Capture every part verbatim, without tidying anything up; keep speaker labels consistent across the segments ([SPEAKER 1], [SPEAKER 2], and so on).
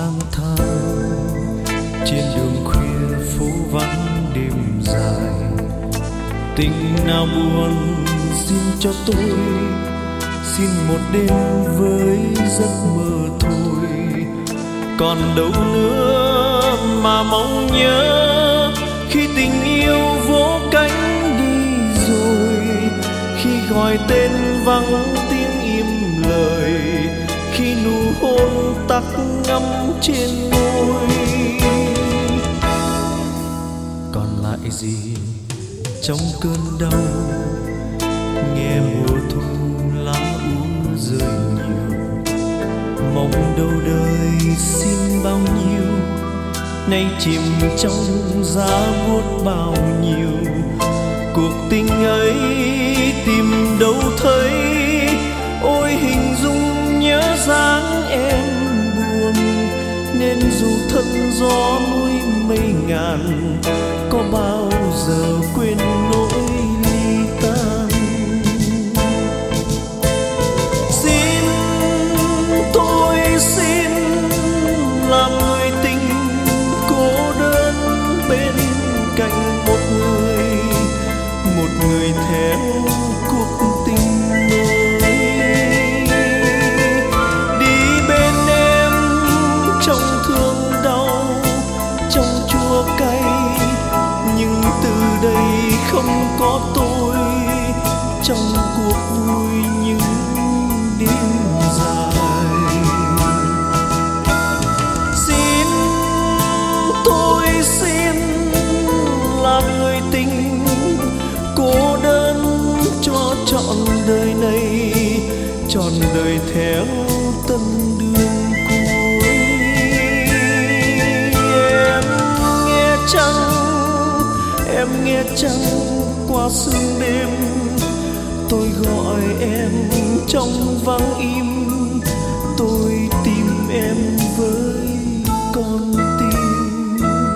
[SPEAKER 1] lang thang trên đường khuya phố vắng đêm dài. Tình nào buồn xin cho tôi, xin một đêm với giấc mơ thôi. Còn đâu nữa mà mong nhớ khi tình yêu vỗ cánh đi rồi, khi gọi tên vắng tiếng im lời, khi nụ hôn tắt ngấm trên môi. Còn lại gì trong cơn đau, nghe mùa thu lá úa rơi nhiều, mong đâu đời xin bao nhiêu, nay chìm trong giá buốt bao nhiêu. Cuộc tình ấy tìm đâu thấy, ôi hình dung nhớ dáng em buồn, nên dù thân gió núi mây ngàn, có bao giờ quên nỗi ly tan. Xin tôi xin làm người tình cô đơn bên cạnh một người, một người theo cuộc tình mới. Đi bên em trong thương đau, trong chua cay, nhưng từ đây không có tôi trong cuộc vui những đêm dài. Xin tôi xin làm người tình cô đơn cho trọn đời này, trọn đời theo tân đường cuối. Em nghe chăng, em nghe chăng qua sương đêm, tôi gọi em trong vắng im, tôi tìm em với con tim.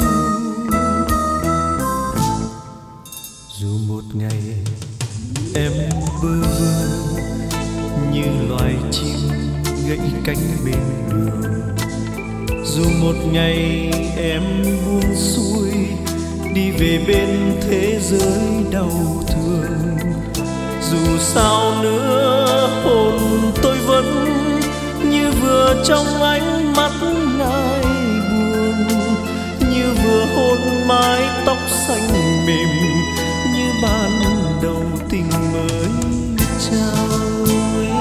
[SPEAKER 1] Dù một ngày em bơ vơ như loài chim gãy cánh bên đường, dù một ngày em buông xuôi đi về bên thế giới đau thương, dù sao nữa hồn tôi vẫn như vừa trong ánh mắt ai buồn, như vừa hôn mái tóc xanh mềm, như ban đầu tình mới trao em.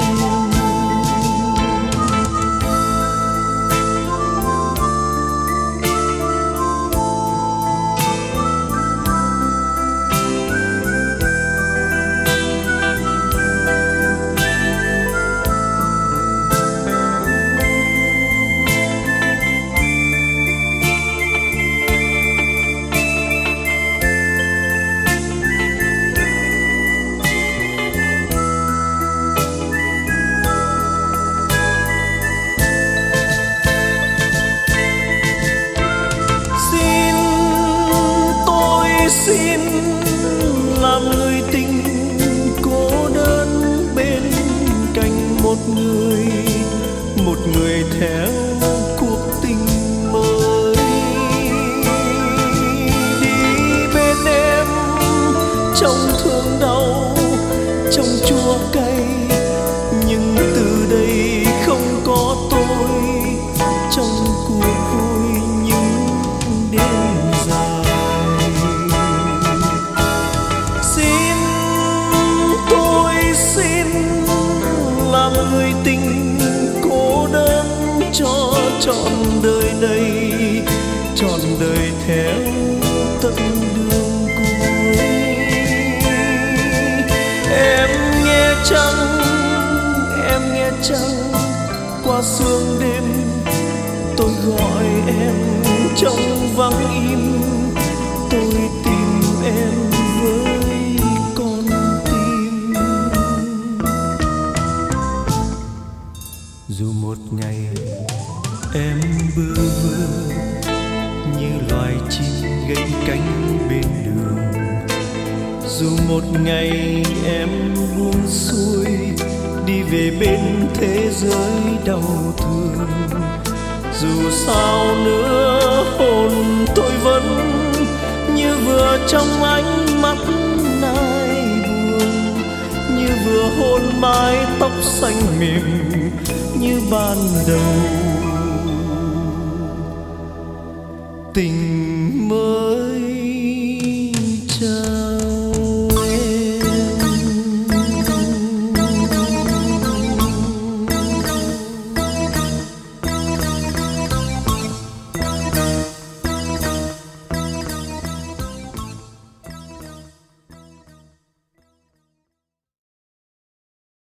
[SPEAKER 1] Xin làm người tình cô đơn bên cạnh một người, một người theo cuộc tình mới. Đi bên em trong thương đau, trong chua cay, nhưng từ đây không có tôi trong cuộc vui những đêm dài. Xin làm người tình cô đơn cho trọn đời này, trọn đời theo tận đường cuối. Em nghe chăng, em nghe chăng qua sương đêm, tôi gọi em trong vắng im, tôi tìm em với con tim. Dù một ngày em bơ vơ như loài chim gãy cánh bên đường, dù một ngày em buông xuôi đi về bên thế giới đau thương, dù sao nữa hồn tôi vẫn như vừa trong ánh mắt nai buồn, như vừa hôn mái tóc xanh mềm như ban đầu. Tình mới